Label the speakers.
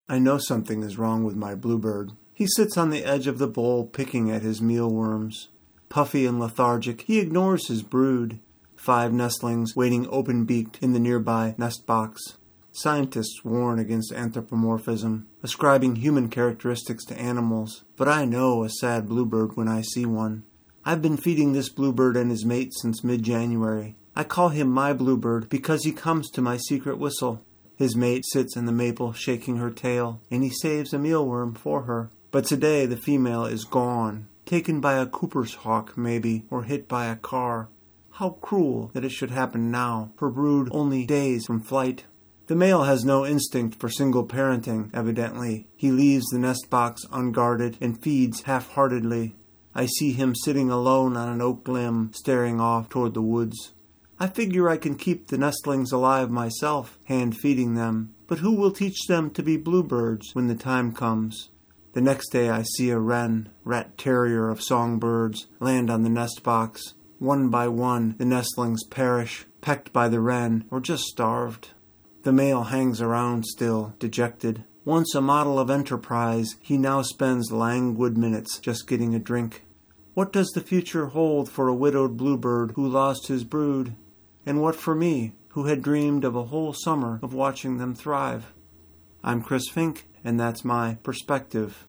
Speaker 1: I know something is wrong with my bluebird. He sits on the edge of the bowl picking at his mealworms. Puffy and lethargic, he ignores his brood. 5 nestlings waiting open-beaked in the nearby nest box. Scientists warn against anthropomorphism, ascribing human characteristics to animals, but I know a sad bluebird when I see one. I've been feeding this bluebird and his mate since mid-January. I call him my bluebird because he comes to my secret whistle. His mate sits in the maple shaking her tail, and he saves a mealworm for her. But today the female is gone, taken by a Cooper's hawk maybe, or hit by a car. How cruel that it should happen now, her brood only days from flight. The male has no instinct for single parenting, evidently. He leaves the nest box unguarded and feeds half-heartedly. I see him sitting alone on an oak limb, staring off toward the woods. I figure I can keep the nestlings alive myself, hand-feeding them, but who will teach them to be bluebirds when the time comes? The next day I see a wren, rat terrier of songbirds, land on the nest box. One by one the nestlings perish, pecked by the wren, or just starved. The male hangs around still, dejected. Once a model of enterprise, he now spends languid minutes just getting a drink. What does the future hold for a widowed bluebird who lost his brood? And what for me, who had dreamed of a whole summer of watching them thrive? I'm Chris Fink, and that's my perspective.